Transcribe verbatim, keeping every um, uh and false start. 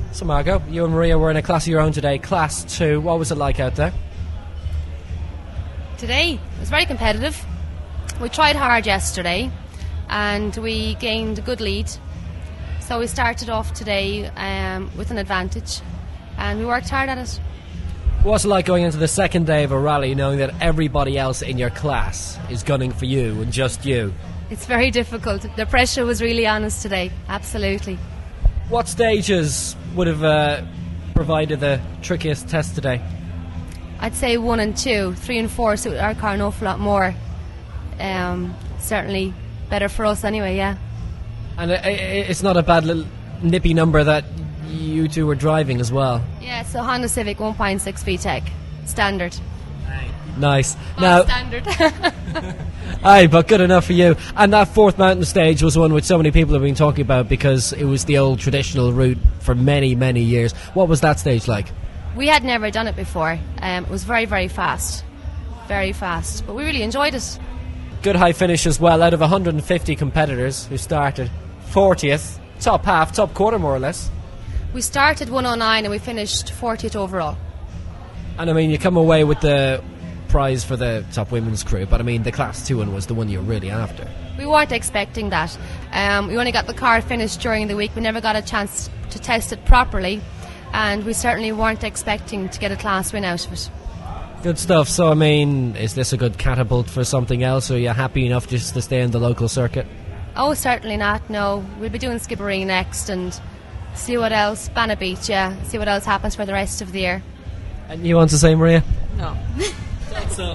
So Margot, you and Maria were in a class of your own today, Class two. What was it like out there? Today, it was very competitive. We tried hard yesterday and we gained a good lead. So we started off today um, with an advantage and we worked hard at it. What's it like going into the second day of a rally knowing that everybody else in your class is gunning for you and just you? It's very difficult. The pressure was really on us today, absolutely. What stages would have uh, provided the trickiest test today? I'd say one and two. Three and four suit our car an awful lot more. Um, certainly better for us anyway, yeah. And it, it, it's not a bad little nippy number that you two were driving as well. Yeah, it's a Honda Civic one point six V Tech. Standard. Nice. Oh, now, standard. aye, but good enough for you. And that fourth mountain stage was one which so many people have been talking about because it was the old traditional route for many, many years. What was that stage like? We had never done it before. Um, it was very, very fast. Very fast. But we really enjoyed it. Good high finish as well. Out of one hundred fifty competitors who started, fortieth, top half, top quarter more or less. We started one oh nine and we finished fortieth overall. And I mean, you come away with the prize for the top women's crew, but I mean, the Class two one was the one you were really after. We weren't expecting that. Um, we only got the car finished during the week. We never got a chance to test it properly, and we certainly weren't expecting to get a class win out of it. Good stuff. So I mean, is this a good catapult for something else, or are you happy enough just to stay in the local circuit? Oh, certainly not, no. We'll be doing Skibbereen next and see what else, Banna Beach, yeah, see what else happens for the rest of the year. And you want to say, Maria? No. That's so.